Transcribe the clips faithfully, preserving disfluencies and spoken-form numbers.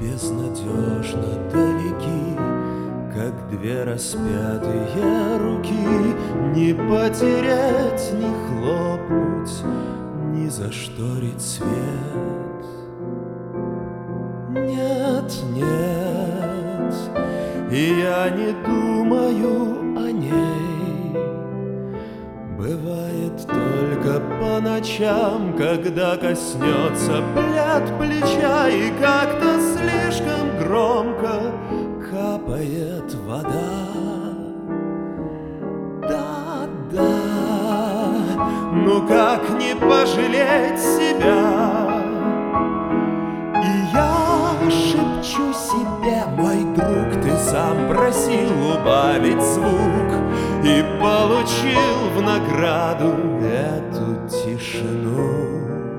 безнадежно далеки, как две распятые руки. Не потерять, не хлопнуть, не зашторить свет. Нет, нет, и я не думаю о ней. Бывает только по ночам, когда коснется плед плеча, и как-то слишком громко капает вода. Да-да, ну как не пожалеть себя? И я шепчу себе: мой друг, ты сам просил убавить звук и получил в награду эту тишину.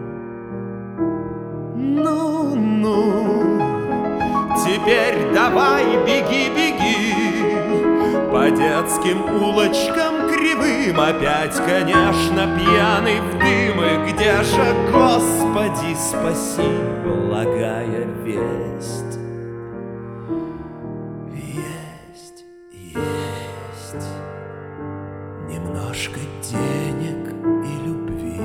Ну-ну, теперь давай беги, беги по детским улочкам кривым, опять, конечно, пьяный в дым. И где же, Господи, спаси, благая весть? Есть, есть немножко денег и любви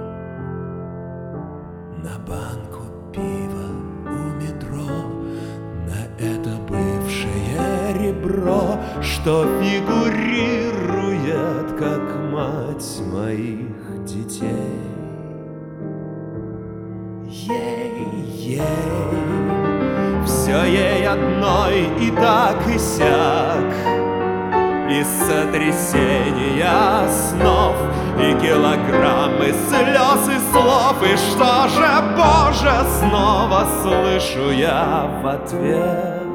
на банку пива у метро, на это бывшее ребро, что фигурирует как мать моих детей. Ей-ей, все ей одной и так и сяк, из сотрясения снов и килограммы слез и слов. И что же, Боже, снова слышу я в ответ?